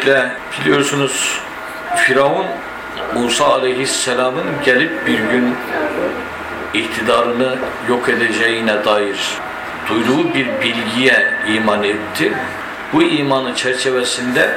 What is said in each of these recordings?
Öncelikle biliyorsunuz Firavun Musa aleyhisselamın gelip bir gün iktidarını yok edeceğine dair duyduğu bir bilgiye iman etti. Bu imanın çerçevesinde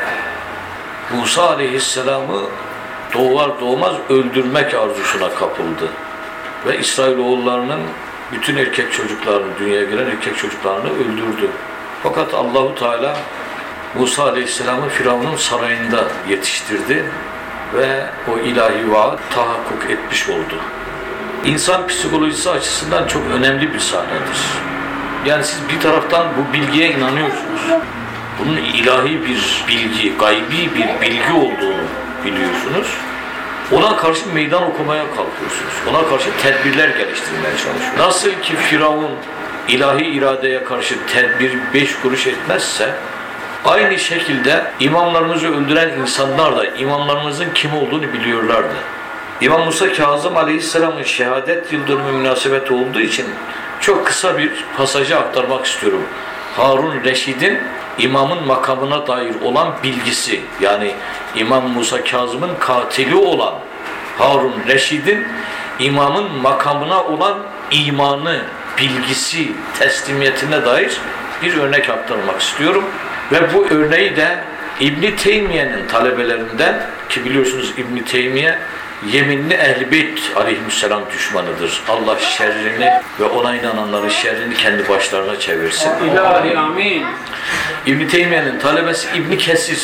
Musa aleyhisselamı doğar doğmaz öldürmek arzusuna kapıldı. Ve İsrailoğullarının bütün erkek çocuklarını, dünyaya gelen erkek çocuklarını öldürdü. Fakat Allahu Teala Musa Aleyhisselam'ı Firavun'un sarayında yetiştirdi ve o ilahi vaat tahakkuk etmiş oldu. İnsan psikolojisi açısından çok önemli bir sahnedir. Yani siz bir taraftan bu bilgiye inanıyorsunuz. Bunun ilahi bir bilgi, gaybi bir bilgi olduğunu biliyorsunuz. Ona karşı meydan okumaya kalkıyorsunuz. Ona karşı tedbirler geliştirmeye çalışıyorsunuz. Nasıl ki Firavun ilahi iradeye karşı tedbir 5 kuruş etmezse, aynı şekilde imamlarımızı öldüren insanlar da imamlarımızın kim olduğunu biliyorlardı. İmam Musa Kazım Aleyhisselam'ın şehadet yıldönümü münasebeti olduğu için çok kısa bir pasajı aktarmak istiyorum. Harun Reşid'in imamın makamına dair olan bilgisi, yani İmam Musa Kazım'ın katili olan Harun Reşid'in imamın makamına olan imanı, bilgisi, teslimiyetine dair bir örnek aktarmak istiyorum. Ve bu örneği de İbn Teymiye'nin talebelerinden, ki biliyorsunuz İbn Teymiye yeminli Ehl-i Beyt aleyhisselam düşmanıdır. Allah şerrini ve ona inananların şerrini kendi başlarına çevirsin. İlahi amin. İbn Teymiye'nin talebesi İbn Kesir.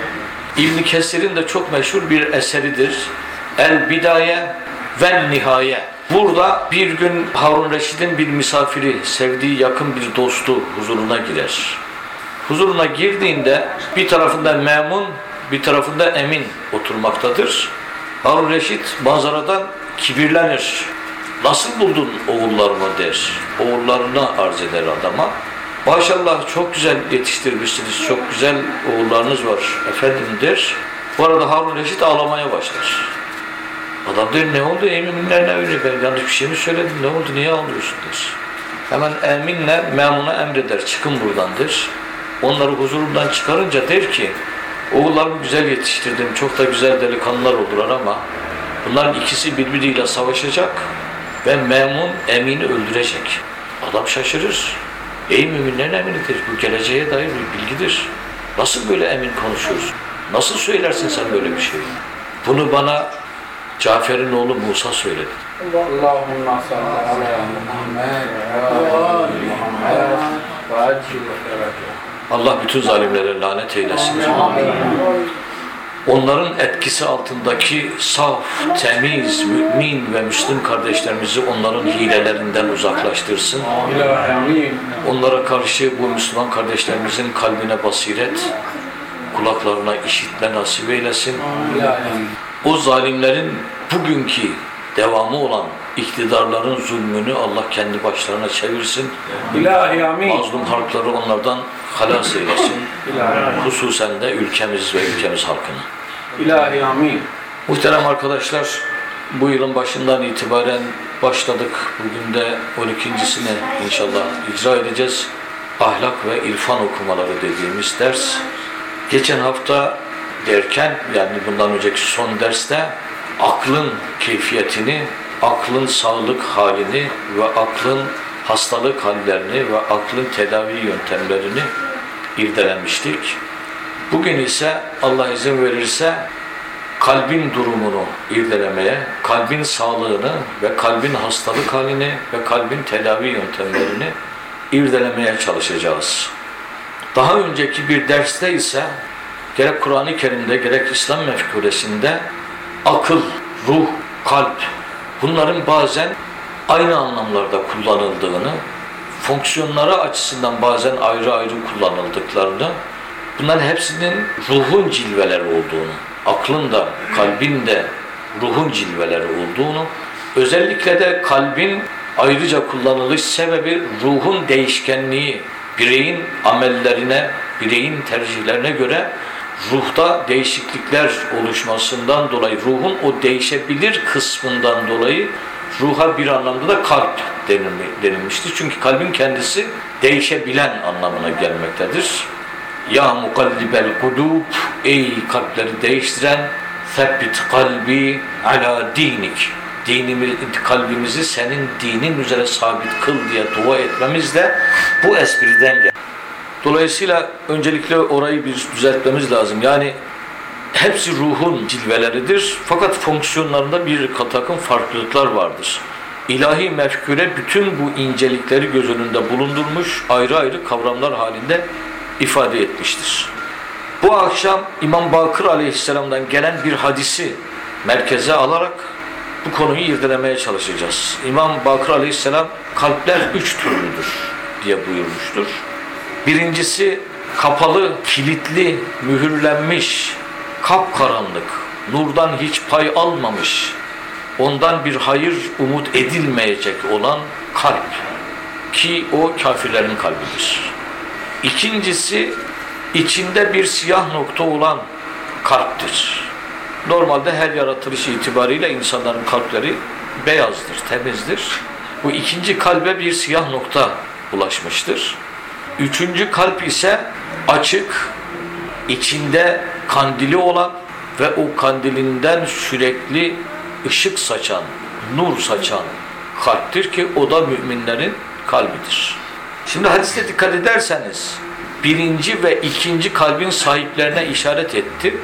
İbn Kesir'in de çok meşhur bir eseridir. El Bidaye ve Nihaye. Burada bir gün Harun Reşid'in bir misafiri, sevdiği yakın bir dostu huzuruna girer. Huzuruna girdiğinde bir tarafında Memun, bir tarafında Emin oturmaktadır. Harun Reşit manzaradan kibirlenir. Nasıl buldun oğullarımı der. Oğullarına arz eder adama. Maşallah çok güzel yetiştirmişsiniz, çok güzel oğullarınız var efendim der. Bu arada Harun Reşit ağlamaya başlar. Adam der, ne oldu Emin'ler, ne öyle, ben yanlış bir şey mi söyledim, ne oldu, niye ağlıyorsun der. Hemen Emin'le Memun'a emreder, çıkın buradan der. Onları huzurundan çıkarınca der ki, oğullarımı güzel yetiştirdim, çok da güzel delikanlılar oldular ama bunların ikisi birbiriyle savaşacak ve Memun Emin'i öldürecek. Adam şaşırır. Ey müminlerin eminidir, bu geleceğe dair bir bilgidir. Nasıl böyle emin konuşuyorsun? Nasıl söylersin sen böyle bir şey? Bunu bana Cafer'in oğlu Musa söyledi. Allahümme salli ala Muhammed ve ala Muhammed. Allah bütün zalimlere lanet eylesin. Onların etkisi altındaki saf, temiz, mümin ve Müslüm kardeşlerimizi onların hilelerinden uzaklaştırsın. Onlara karşı bu Müslüman kardeşlerimizin kalbine basiret, kulaklarına işitme nasip eylesin. O zalimlerin bugünkü devamı olan iktidarların zulmünü Allah kendi başlarına çevirsin. İlahi amin. Mazlum halkları onlardan halas eylesin. Hususen de ülkemiz ve ülkemiz halkını. İlahi amin. Muhterem arkadaşlar, bu yılın başından itibaren başladık. Bugün de 12.sini inşallah icra edeceğiz. Ahlak ve irfan okumaları dediğimiz ders. Geçen hafta derken, yani bundan önceki son derste aklın keyfiyetini, aklın sağlık halini ve aklın hastalık hallerini ve aklın tedavi yöntemlerini irdelemiştik. Bugün ise Allah izin verirse kalbin durumunu irdelemeye, kalbin sağlığını ve kalbin hastalık halini ve kalbin tedavi yöntemlerini irdelemeye çalışacağız. Daha önceki bir derste ise gerek Kur'an-ı Kerim'de gerek İslam mefkuresinde akıl, ruh, kalp, bunların bazen aynı anlamlarda kullanıldığını, fonksiyonları açısından bazen ayrı ayrı kullanıldıklarını, bunların hepsinin ruhun cilveleri olduğunu, aklın da, kalbin de ruhun cilveleri olduğunu, özellikle de kalbin ayrıca kullanılış sebebi ruhun değişkenliği, bireyin amellerine, bireyin tercihlerine göre ruhta değişiklikler oluşmasından dolayı, ruhun o değişebilir kısmından dolayı ruha bir anlamda da kalp denilmiştir. Çünkü kalbin kendisi değişebilen anlamına gelmektedir. Ya mukallibel kulub, ey kalpleri değiştiren, sebbit kalbi ala dinik. Kalbimizi senin dinin üzere sabit kıl diye dua etmemiz de bu espriden gel. Dolayısıyla öncelikle orayı bir düzeltmemiz lazım. Yani hepsi ruhun cilveleridir. Fakat fonksiyonlarında bir takım farklılıklar vardır. İlahi mefkure bütün bu incelikleri göz önünde bulundurmuş, ayrı ayrı kavramlar halinde ifade etmiştir. Bu akşam İmam Bakır Aleyhisselam'dan gelen bir hadisi merkeze alarak bu konuyu irdelemeye çalışacağız. İmam Bakır Aleyhisselam kalpler 3 türlüdür diye buyurmuştur. Birincisi kapalı, kilitli, mühürlenmiş, kapkaranlık, nurdan hiç pay almamış, ondan bir hayır umut edilmeyecek olan kalp ki o kafirlerin kalbidir. İkincisi içinde bir siyah nokta olan kalptir. Normalde her yaratılış itibariyle insanların kalpleri beyazdır, temizdir. Bu ikinci kalbe bir siyah nokta ulaşmıştır. Üçüncü kalp ise açık, içinde kandili olan ve o kandilinden sürekli ışık saçan, nur saçan kalptir ki o da müminlerin kalbidir. Şimdi hadiste dikkat ederseniz birinci ve ikinci kalbin sahiplerine işaret etti.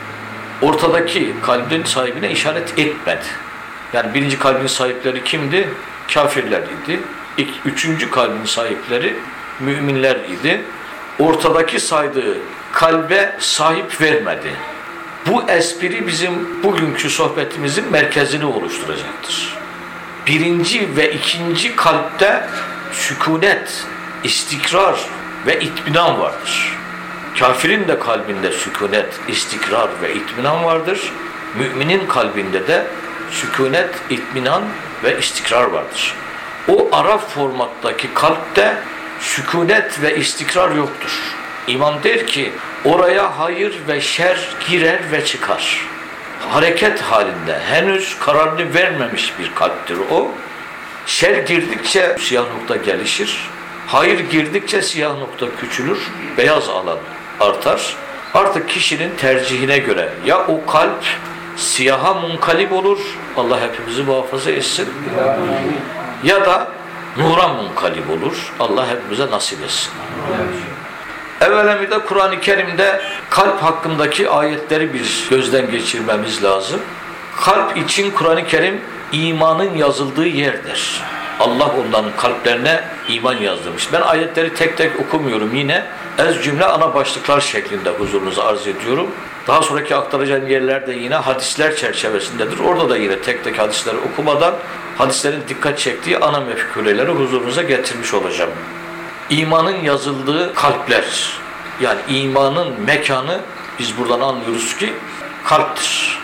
Ortadaki kalbin sahibine işaret etmedi. Yani birinci kalbin sahipleri kimdi? Kafirler idi. Üçüncü kalbin sahipleri müminler idi. Ortadaki saydığı kalbe sahip vermedi. Bu espri bizim bugünkü sohbetimizin merkezini oluşturacaktır. Birinci ve ikinci kalpte sükunet, istikrar ve itminan vardır. Kafirin de kalbinde sükunet, istikrar ve itminan vardır. Müminin kalbinde de sükunet, itminan ve istikrar vardır. O Araf formattaki kalpte sükunet ve istikrar yoktur. İmam der ki oraya hayır ve şer girer ve çıkar. Hareket halinde henüz kararını vermemiş bir kalptir o. Şer girdikçe siyah nokta gelişir. Hayır girdikçe siyah nokta küçülür. Beyaz alan artar. Artık kişinin tercihine göre ya o kalp siyaha munkalip olur. Allah hepimizi muhafaza etsin. Ya da nura munkalip olur. Allah hepimize nasip etsin. Evvela bir de Kur'an-ı Kerim'de kalp hakkındaki ayetleri bir gözden geçirmemiz lazım. Kalp için Kur'an-ı Kerim imanın yazıldığı yerdir. Allah onların kalplerine iman yazdırmış. Ben ayetleri tek tek okumuyorum yine. Ez cümle ana başlıklar şeklinde huzurunuza arz ediyorum. Daha sonraki aktaracağım yerler de yine hadisler çerçevesindedir. Orada da yine tek tek hadisleri okumadan hadislerin dikkat çektiği ana mefkureleri huzurunuza getirmiş olacağım. İmanın yazıldığı kalpler, yani imanın mekanı biz buradan anlıyoruz ki kalptir.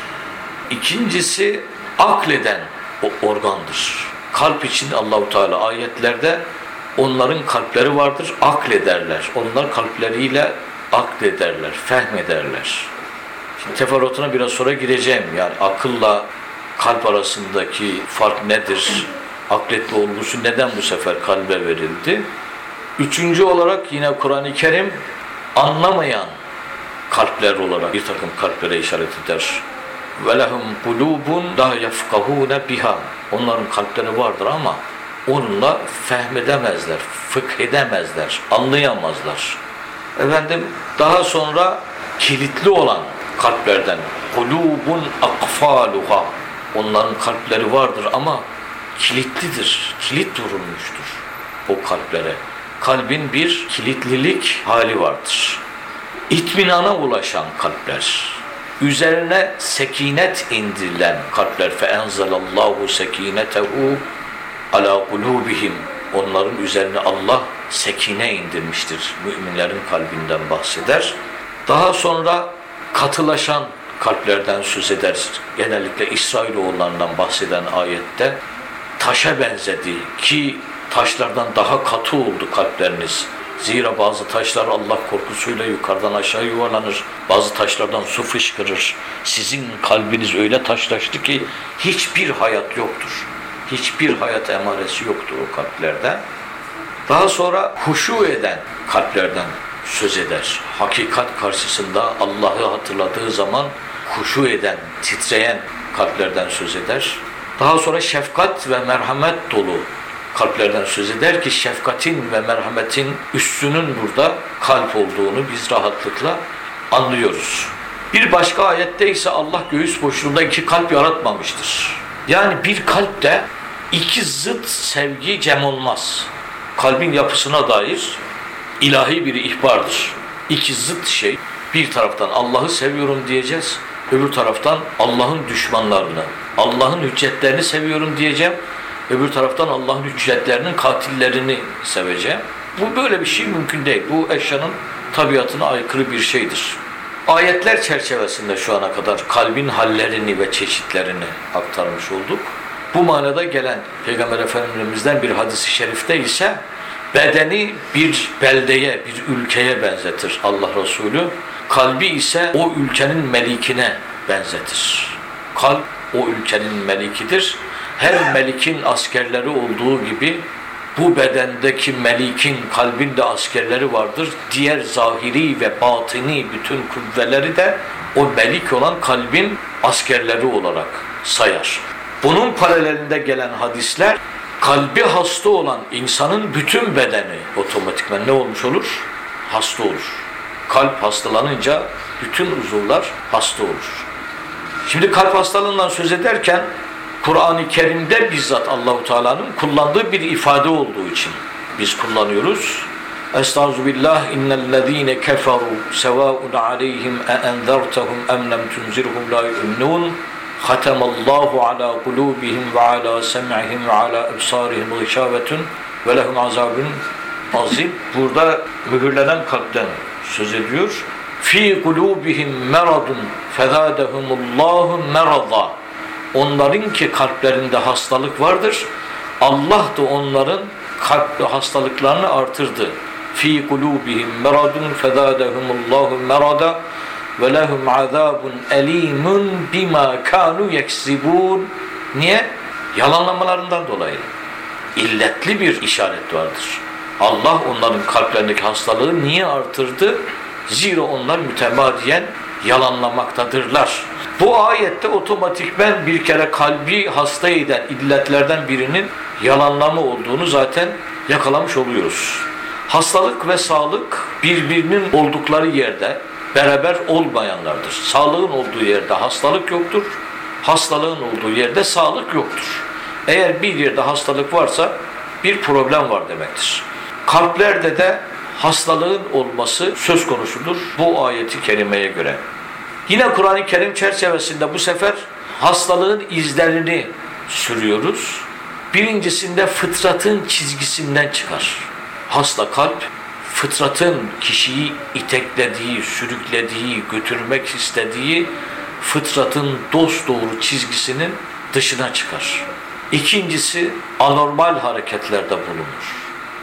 İkincisi akleden o organdır. Kalp için Allahu Teala ayetlerde onların kalpleri vardır, aklederler. Onlar kalpleriyle aklederler, fehmederler. Şimdi teferruatına biraz sonra gireceğim. Yani akılla kalp arasındaki fark nedir? Akletme olgusu neden bu sefer kalbe verildi? Üçüncü olarak yine Kur'an-ı Kerim anlamayan kalpler olarak bir takım kalplere işaret eder. وَلَهُمْ قُلُوبٌ لَا يَفْقَهُونَ بِهَا Onların kalpleri vardır ama onunla fehmedemezler, fıkh anlayamazlar. Efendim daha sonra kilitli olan kalplerden قُلُوبٌ أَقْفَالُهَا Onların kalpleri vardır ama kilitlidir, kilit vurulmuştur o kalplere. Kalbin bir kilitlilik hali vardır. İtminana ulaşan kalpler, üzerine sekinet indirilen kalpler فَاَنْزَلَ اللّٰهُ سَك۪ينَتَهُ عَلَى قُلُوبِهِمْ Onların üzerine Allah sekine indirmiştir. Müminlerin kalbinden bahseder. Daha sonra katılaşan kalplerden söz eder. Genellikle İsrailoğullarından bahseden ayette taşa benzedi ki taşlardan daha katı oldu kalpleriniz. Zira bazı taşlar Allah korkusuyla yukarıdan aşağı yuvarlanır. Bazı taşlardan su fışkırır. Sizin kalbiniz öyle taşlaştı ki hiçbir hayat yoktur. Hiçbir hayat emaresi yoktur o kalplerde. Daha sonra huşu eden kalplerden söz eder. Hakikat karşısında Allah'ı hatırladığı zaman huşu eden, titreyen kalplerden söz eder. Daha sonra şefkat ve merhamet dolu kalplerden söz eder ki şefkatin ve merhametin üstünün burada kalp olduğunu biz rahatlıkla anlıyoruz. Bir başka ayette ise Allah göğüs boşluğunda iki kalp yaratmamıştır. Yani bir kalpte iki zıt sevgi cem olmaz. Kalbin yapısına dair ilahi bir ihbardır. İki zıt şey, bir taraftan Allah'ı seviyorum diyeceğiz, öbür taraftan Allah'ın düşmanlarını, Allah'ın hüccetlerini seviyorum diyeceğim, öbür taraftan Allah'ın hüccetlerinin katillerini seveceğim. Bu böyle bir şey mümkün değil. Bu eşyanın tabiatına aykırı bir şeydir. Ayetler çerçevesinde şu ana kadar kalbin hallerini ve çeşitlerini aktarmış olduk. Bu manada gelen Peygamber Efendimiz'den bir hadis-i şerifte ise bedeni bir beldeye, bir ülkeye benzetir Allah Resulü. Kalbi ise o ülkenin melikine benzetir. Kalp o ülkenin melikidir. Her melikin askerleri olduğu gibi bu bedendeki melikin kalbinde askerleri vardır. Diğer zahiri ve batini bütün kuvveleri de o melik olan kalbin askerleri olarak sayar. Bunun paralelinde gelen hadisler, kalbi hasta olan insanın bütün bedeni otomatikman ne olmuş olur? Hasta olur. Kalp hastalanınca bütün uzuvlar hasta olur. Şimdi kalp hastalığından söz ederken Kur'an-ı Kerim'de bizzat Allahu Teala'nın kullandığı bir ifade olduğu için biz kullanıyoruz. Estağfirullah innellezîne keferû sevâun aleyhim enzertehum em lem tunzirhum la yu'minûn. Hatemallahu ala kulubihim ve ala sem'ihim ve ala ebsarihim gışâvetun ve lehum azabun azim. Burada mühürlenen kalpten söz ediyor. Fi kulubihim meradun fezâdehumullahu merada. Onların ki kalplerinde hastalık vardır. Allah da onların kalp hastalıklarını artırdı. Fi kulubihim meradun fezâdehumullahu merada ve lehum azabun elimun bima kanu yeksibun. Niye? Yalanlamalarından dolayı. İlletli bir işaret vardır. Allah onların kalplerindeki hastalığı niye artırdı? Zira onlar mütemadiyen yalanlamaktadırlar. Bu ayette otomatikmen bir kere kalbi hasta eden illetlerden birinin yalanlama olduğunu zaten yakalamış oluyoruz. Hastalık ve sağlık birbirinin oldukları yerde beraber olmayanlardır. Sağlığın olduğu yerde hastalık yoktur. Hastalığın olduğu yerde sağlık yoktur. Eğer bir yerde hastalık varsa bir problem var demektir. Kalplerde de hastalığın olması söz konusudur bu ayeti kerimeye göre. Yine Kur'an-ı Kerim çerçevesinde bu sefer hastalığın izlerini sürüyoruz. Birincisinde fıtratın çizgisinden çıkar. Hasta kalp, fıtratın kişiyi iteklediği, sürüklediği, götürmek istediği fıtratın dosdoğru çizgisinin dışına çıkar. İkincisi anormal hareketlerde bulunur.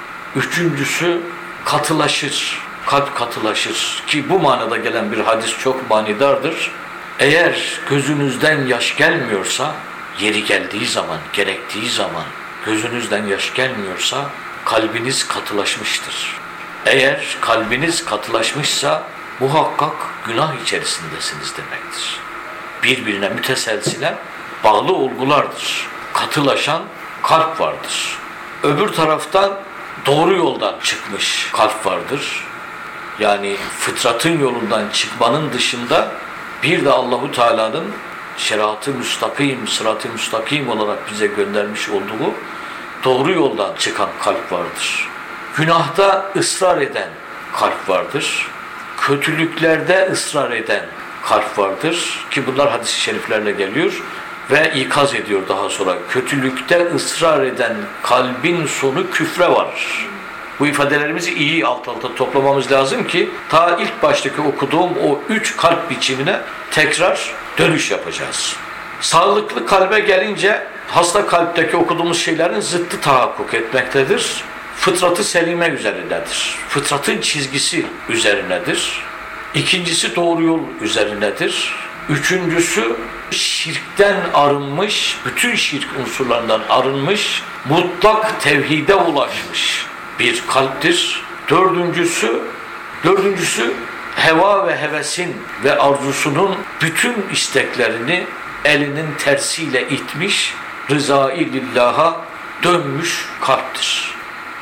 Üçüncüsü katılaşır. Kalp katılaşır ki bu manada gelen bir hadis çok manidardır. Eğer gözünüzden yaş gelmiyorsa, yeri geldiği zaman, gerektiği zaman gözünüzden yaş gelmiyorsa kalbiniz katılaşmıştır. Eğer kalbiniz katılaşmışsa muhakkak günah içerisindesiniz demektir. Birbirine müteselsilen bağlı olgulardır. Katılaşan kalp vardır. Öbür taraftan doğru yoldan çıkmış kalp vardır. Yani fıtratın yolundan çıkmanın dışında bir de Allahu Teala'nın şeriatı müstakim, sırat-ı müstakim olarak bize göndermiş olduğu doğru yoldan çıkan kalp vardır. Günahta ısrar eden kalp vardır. Kötülüklerde ısrar eden kalp vardır ki bunlar hadis-i şeriflerle geliyor ve ikaz ediyor daha sonra. Kötülükte ısrar eden kalbin sonu küfre varır. Bu ifadelerimizi iyi alt alta toplamamız lazım ki ta ilk baştaki okuduğum o 3 kalp biçimine tekrar dönüş yapacağız. Sağlıklı kalbe gelince hasta kalpteki okuduğumuz şeylerin zıttı tahakkuk etmektedir. Fıtratı selime üzerindedir. Fıtratın çizgisi üzerinedir. İkincisi doğru yol üzerinedir. Üçüncüsü şirkten arınmış, bütün şirk unsurlarından arınmış, mutlak tevhide ulaşmış bir kalptir. Dördüncüsü Dördüncüsü, heva ve hevesin ve arzusunun bütün isteklerini elinin tersiyle itmiş, rızâ-i lillâh'a dönmüş kalptir.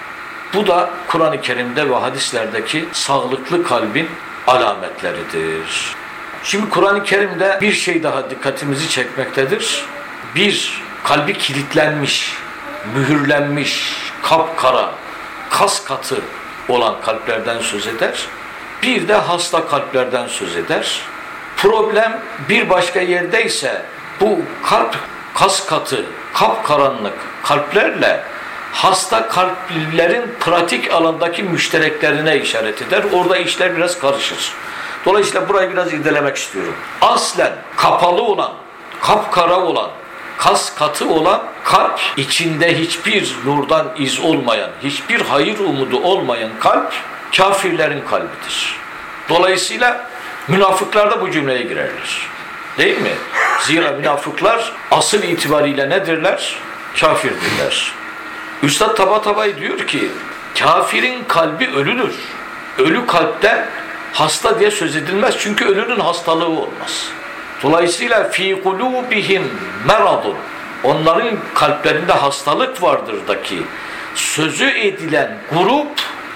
Bu da Kur'an-ı Kerim'de ve hadislerdeki sağlıklı kalbin alametleridir. Şimdi Kur'an-ı Kerim'de bir şey daha dikkatimizi çekmektedir. Bir, kalbi kilitlenmiş, mühürlenmiş, kapkara, kas katı olan kalplerden söz eder. Bir de hasta kalplerden söz eder. Problem bir başka yerdeyse bu kalp kas katı, kapkaranlık kalplerle hasta kalplilerin pratik alandaki müştereklerine işaret eder. Orada işler biraz karışır. Dolayısıyla burayı biraz irdelemek istiyorum. Aslen kapalı olan, kapkara olan, kas katı olan kalp, içinde hiçbir nurdan iz olmayan, hiçbir hayır umudu olmayan kalp, kafirlerin kalbidir. Dolayısıyla münafıklar da bu cümleye girerler. Değil mi? Zira münafıklar asıl itibariyle nedirler? Kafirdirler. Üstad Tabatabai diyor ki, kafirin kalbi ölüdür. Ölü kalpten hasta diye söz edilmez çünkü ölünün hastalığı olmaz. Dolayısıyla fi kulubihim meradun, onların kalplerinde hastalık vardırdaki sözü edilen grup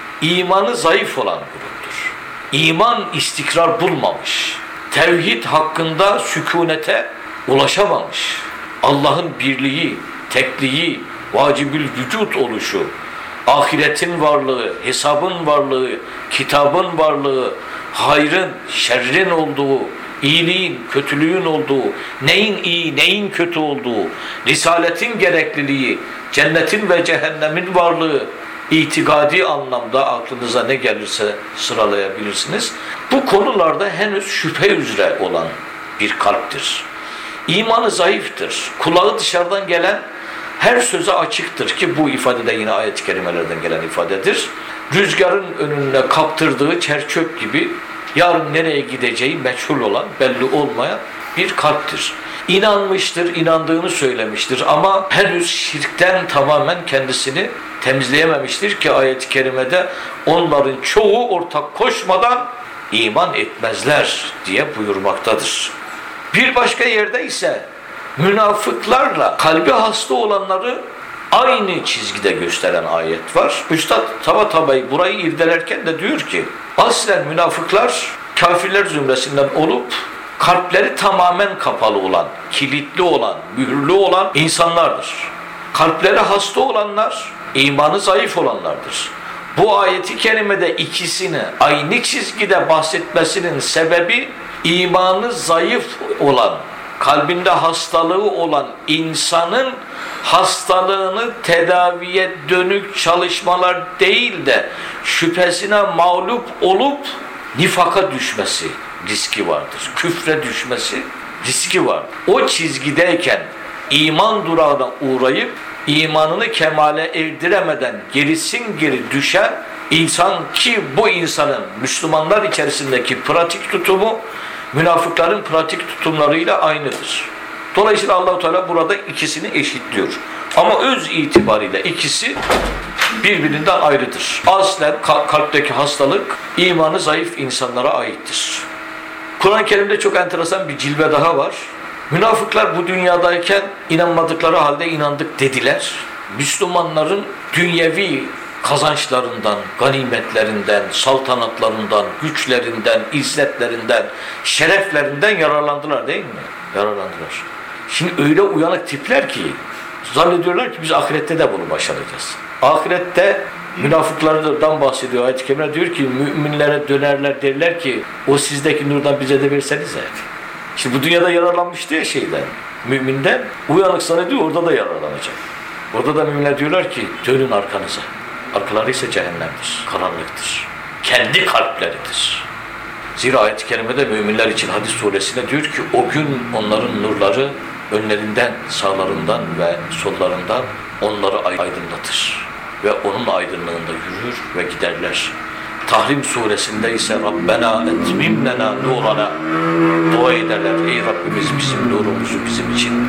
imanı zayıf olan gruptur. İman istikrar bulmamış, tevhid hakkında sükunete ulaşamamış, Allah'ın birliği, tekliği, vacibül vücut oluşu, ahiretin varlığı, hesabın varlığı, kitabın varlığı, hayrın, şerrin olduğu, iyiliğin, kötülüğün olduğu, neyin iyi, neyin kötü olduğu, risaletin gerekliliği, cennetin ve cehennemin varlığı, itikadi anlamda aklınıza ne gelirse sıralayabilirsiniz. Bu konularda henüz şüphe üzere olan bir kalptir. İmanı zayıftır. Kulağı dışarıdan gelen her söze açıktır ki bu ifade de yine ayet-i kerimelerden gelen ifadedir. Rüzgarın önüne kaptırdığı çerçöp gibi yarın nereye gideceği meçhul olan, belli olmayan bir kalptir. İnanmıştır, inandığını söylemiştir ama henüz şirkten tamamen kendisini temizleyememiştir ki ayet-i kerimede onların çoğu ortak koşmadan iman etmezler diye buyurmaktadır. Bir başka yerde ise münafıklarla kalbi hasta olanları aynı çizgide gösteren ayet var. Üstad Tabatabai burayı irdelerken de diyor ki, aslen münafıklar kafirler zümresinden olup kalpleri tamamen kapalı olan, kilitli olan, mühürlü olan insanlardır. Kalpleri hasta olanlar, imanı zayıf olanlardır. Bu ayeti kerimede ikisini aynı çizgide bahsetmesinin sebebi, imanı zayıf olan, kalbinde hastalığı olan insanın hastalığını tedaviye dönük çalışmalar değil de şüphesine mağlup olup nifaka düşmesi riski vardır. Küfre düşmesi riski vardır. O çizgideyken iman durağına uğrayıp imanını kemale erdiremeden gerisin geri düşen insan ki bu insanın Müslümanlar içerisindeki pratik tutumu münafıkların pratik tutumlarıyla aynıdır. Dolayısıyla Allah-u Teala burada ikisini eşitliyor. Ama öz itibariyle ikisi birbirinden ayrıdır. Aslen kalpteki hastalık imanı zayıf insanlara aittir. Kur'an-ı Kerim'de çok enteresan bir cilve daha var. Münafıklar bu dünyadayken inanmadıkları halde inandık dediler. Müslümanların dünyevi kazançlarından, ganimetlerinden, saltanatlarından, güçlerinden, izzetlerinden, şereflerinden yararlandılar değil mi? Yararlandılar. Şimdi öyle uyanık tipler ki zannediyorlar ki biz ahirette de bunu başaracağız. Ahirette münafıklardan bahsediyor ayet-i kerime, diyor ki müminlere dönerler derler ki o sizdeki nurdan bize de versenize. Şimdi bu dünyada yararlanmıştı ya şeyden, müminden, uyanık zannediyor orada da yararlanacak. Orada da müminler diyorlar ki dönün arkanıza. Arkaları ise cehennemdir, karanlıktır. Kendi kalpleridir. Zira ayet-i kerimede müminler için Hadis suresinde diyor ki o gün onların nurları önlerinden, sağlarından ve sollarından onları aydınlatır. Ve onun aydınlığında yürür ve giderler. Tahrim suresinde ise Rabbena etmim lena nurana, dua ederler. Ey Rabbimiz bizim nurumuzu bizim için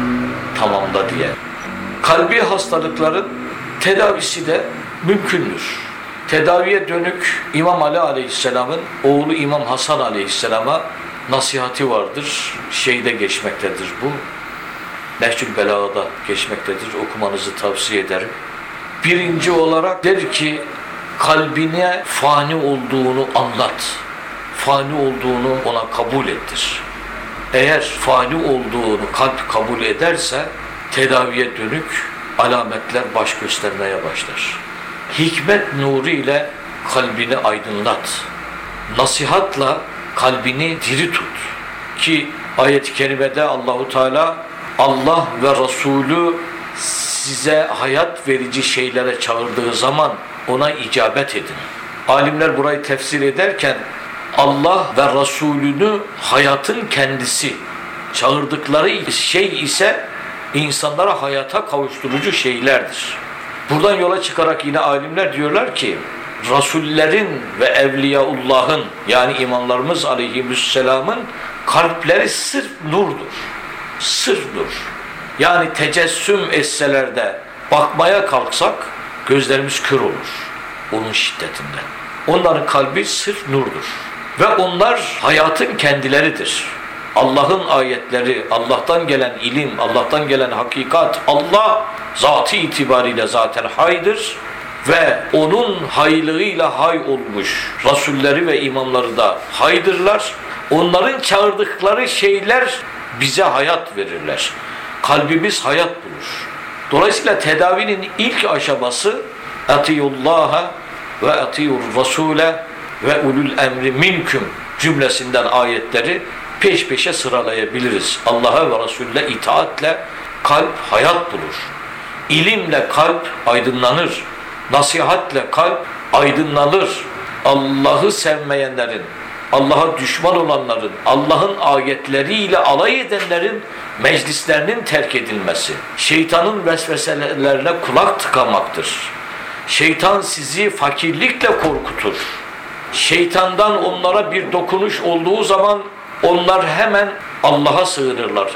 tamamla diye. Kalbi hastalıkların tedavisi de mümkündür. tedaviye dönük İmam Ali Aleyhisselam'ın oğlu İmam Hasan Aleyhisselam'a nasihati vardır. Şeyde geçmektedir bu. Nehcül Belaga'da geçmektedir. Okumanızı tavsiye ederim. Birinci olarak der ki, kalbine fani olduğunu anlat. Fani olduğunu ona kabul ettir. Eğer fani olduğunu kalp kabul ederse tedaviye dönük alametler baş göstermeye başlar. Hikmet nuru ile kalbini aydınlat. Nasihatla kalbini diri tut. Ki ayet-i kerimede Allahu Teala Allah ve Resulü size hayat verici şeylere çağırdığı zaman ona icabet edin. Alimler burayı tefsir ederken Allah ve Resulünü hayatın kendisi, çağırdıkları şey ise insanlara hayata kavuşturucu şeylerdir. Buradan yola çıkarak yine alimler diyorlar ki Rasullerin ve Evliyaullah'ın yani imamlarımız aleyhisselamın kalpleri sırf nurdur. Sırf nur. Yani tecessüm etseler de bakmaya kalksak gözlerimiz kör olur onun şiddetinden. Onların kalbi sırf nurdur. Ve onlar hayatın kendileridir. Allah'ın ayetleri, Allah'tan gelen ilim, Allah'tan gelen hakikat, Allah zatı itibariyle zaten haydır ve onun haylığıyla hay olmuş Rasulleri ve imamları da haydırlar. Onların çağırdıkları şeyler bize hayat verirler. Kalbimiz hayat bulur. Dolayısıyla tedavinin ilk aşaması Atiyullaha ve atiyur Rasule ve ulul emri minküm cümlesinden ayetleri peş peşe sıralayabiliriz. Allah'a ve Resulüne itaatle kalp hayat bulur. İlimle kalp aydınlanır. Nasihatle kalp aydınlanır. Allah'ı sevmeyenlerin, Allah'a düşman olanların, Allah'ın ayetleriyle alay edenlerin meclislerinin terk edilmesi, şeytanın vesveselerine kulak tıkamaktır. Şeytan sizi fakirlikle korkutur. Şeytandan onlara bir dokunuş olduğu zaman onlar hemen Allah'a sığınırlar.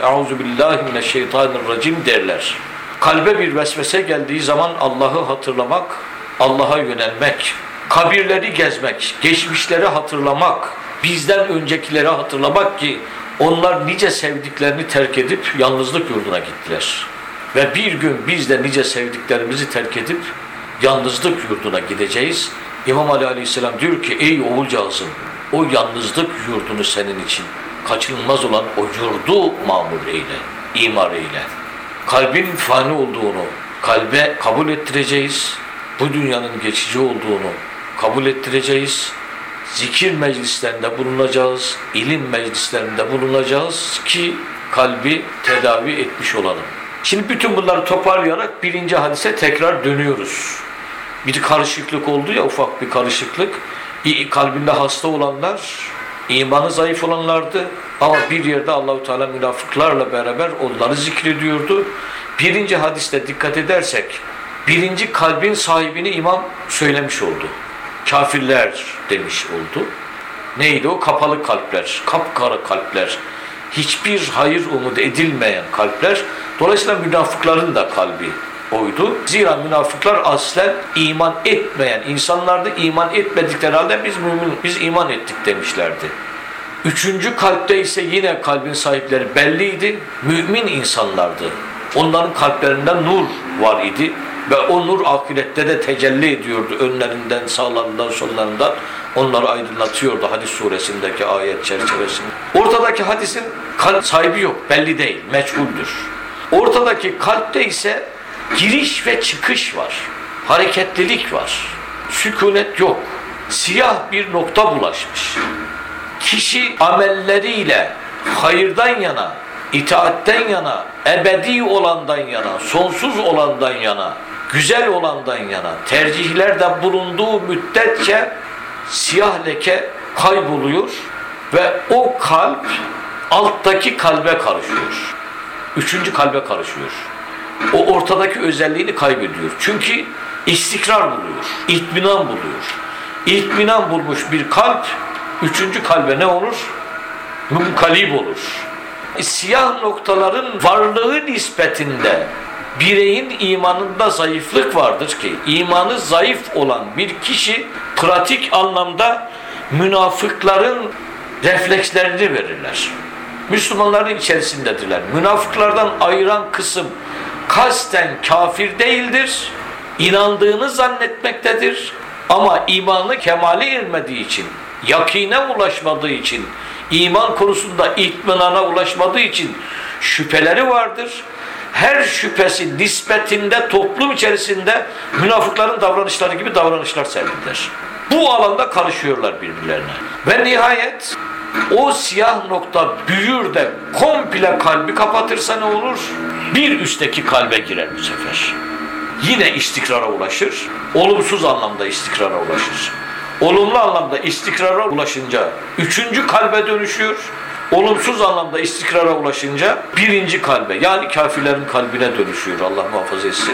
Euzubillahimineşşeytanirracim derler. Kalbe bir vesvese geldiği zaman Allah'ı hatırlamak, Allah'a yönelmek, kabirleri gezmek, geçmişleri hatırlamak, bizden öncekileri hatırlamak ki onlar nice sevdiklerini terk edip yalnızlık yurduna gittiler. Ve bir gün biz de nice sevdiklerimizi terk edip yalnızlık yurduna gideceğiz. İmam Ali Aleyhisselam diyor ki ey oğulcağızım o yalnızlık yurdunu senin için kaçınılmaz olan o yurdu mamur eyle, imar eyle. Kalbin fani olduğunu kalbe kabul ettireceğiz. Bu dünyanın geçici olduğunu kabul ettireceğiz. Zikir meclislerinde bulunacağız, ilim meclislerinde bulunacağız ki kalbi tedavi etmiş olalım. Şimdi bütün bunları toparlayarak birinci hadise tekrar dönüyoruz. Bir karışıklık oldu ya, ufak bir karışıklık. Kalbinde hasta olanlar, imanı zayıf olanlardı. Ama bir yerde Allahu Teala münafıklarla beraber onları zikrediyordu. Birinci hadiste dikkat edersek, birinci kalbin sahibini imam söylemiş oldu. Kafirler demiş oldu. Neydi o? Kapalı kalpler, kapkara kalpler, hiçbir hayır umut edilmeyen kalpler. Dolayısıyla münafıkların da kalbi oydu. Zira münafıklar aslen iman etmeyen insanlardı. İman etmedikleri halde biz iman ettik demişlerdi. Üçüncü kalpte ise yine kalbin sahipleri belliydi. Mümin insanlardı. Onların kalplerinde nur var idi. Ve o nur ahirette de tecelli ediyordu. Önlerinden, sağlarından, sollarından onları aydınlatıyordu hadis suresindeki ayet çerçevesinde. Ortadaki hadisin kalp sahibi yok, belli değil, meçhuldür. Ortadaki kalpte ise giriş ve çıkış var. Hareketlilik var. Sükunet yok. Siyah bir nokta bulaşmış. Kişi amelleriyle hayırdan yana, itaatten yana, ebedi olandan yana, sonsuz olandan yana, güzel olandan yana tercihlerde bulunduğu müddetçe siyah leke kayboluyor ve o kalp alttaki kalbe karışıyor. Üçüncü kalbe karışıyor. O ortadaki özelliğini kaybediyor. Çünkü istikrar buluyor, itminan buluyor. İtminan bulmuş bir kalp, üçüncü kalbe ne olur? Munkalib olur. Siyah noktaların varlığı nispetinde bireyin imanında zayıflık vardır ki imanı zayıf olan bir kişi pratik anlamda münafıkların reflekslerini verirler. Müslümanların içerisindedirler. Münafıklardan ayıran kısım kasten kafir değildir. İnandığını zannetmektedir. Ama imanı kemale ermediği için, yakine ulaşmadığı için, iman konusunda itminana ulaşmadığı için şüpheleri vardır. Her şüphesi nispetinde toplum içerisinde münafıkların davranışları gibi davranışlar sergiler. Bu alanda karışıyorlar birbirlerine. Ve nihayet o siyah nokta büyür de komple kalbi kapatırsa ne olur? Bir üstteki kalbe girer bu sefer. Yine istikrara ulaşır. Olumsuz anlamda istikrara ulaşır. Olumlu anlamda istikrara ulaşınca üçüncü kalbe dönüşüyor. Olumsuz anlamda istikrara ulaşınca birinci kalbe, yani kafirlerin kalbine dönüşüyor. Allah muhafaza etsin.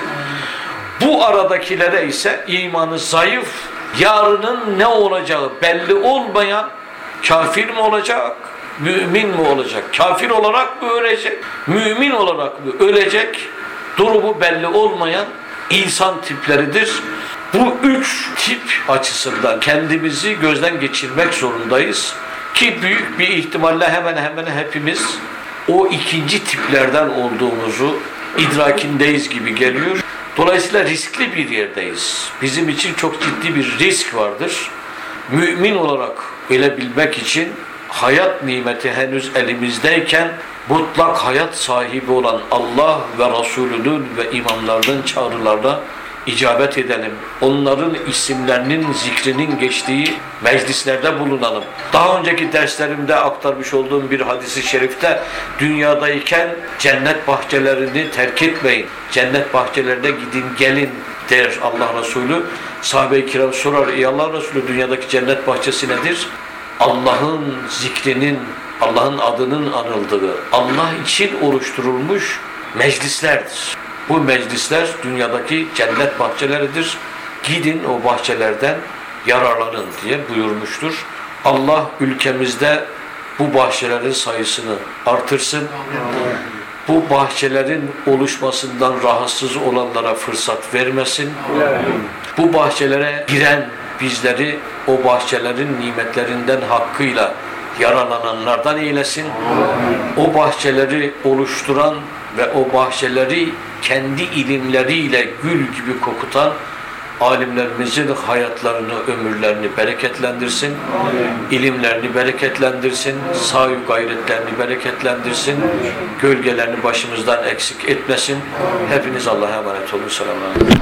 Bu aradakilere ise imanı zayıf, yarının ne olacağı belli olmayan, kafir mi olacak, mümin mi olacak, kafir olarak mı ölecek, mümin olarak mı ölecek, durumu belli olmayan insan tipleridir. Bu üç tip açısından kendimizi gözden geçirmek zorundayız ki büyük bir ihtimalle hemen hemen hepimiz o ikinci tiplerden olduğumuzu idrakindeyiz gibi geliyor. Dolayısıyla riskli bir yerdeyiz. Bizim için çok ciddi bir risk vardır. Mümin olarak ölebilmek için hayat nimeti henüz elimizdeyken mutlak hayat sahibi olan Allah ve Resulünün ve imamlarının çağrılarına icabet edelim. Onların isimlerinin zikrinin geçtiği meclislerde bulunalım. Daha önceki derslerimde aktarmış olduğum bir hadis-i şerifte dünyadayken cennet bahçelerini terk etmeyin. Cennet bahçelerine gidin gelin der Allah Resulü. Sahabe-i kiram sorar, ey Allah Resulü dünyadaki cennet bahçesi nedir? Allah'ın zikrinin, Allah'ın adının anıldığı, Allah için oluşturulmuş meclislerdir. Bu meclisler dünyadaki cennet bahçeleridir. Gidin o bahçelerden yararlanın diye buyurmuştur. Allah ülkemizde bu bahçelerin sayısını artırsın. Bu bahçelerin oluşmasından rahatsız olanlara fırsat vermesin. Bu bahçelere giren bizleri o bahçelerin nimetlerinden hakkıyla yararlananlardan eylesin. O bahçeleri oluşturan ve o bahçeleri kendi ilimleriyle gül gibi kokutan alimlerimizin hayatlarını, ömürlerini bereketlendirsin. İlimlerini bereketlendirsin. Sahi gayretlerini bereketlendirsin. Gölgelerini başımızdan eksik etmesin. Hepiniz Allah'a emanet olun. Selamun aleyküm.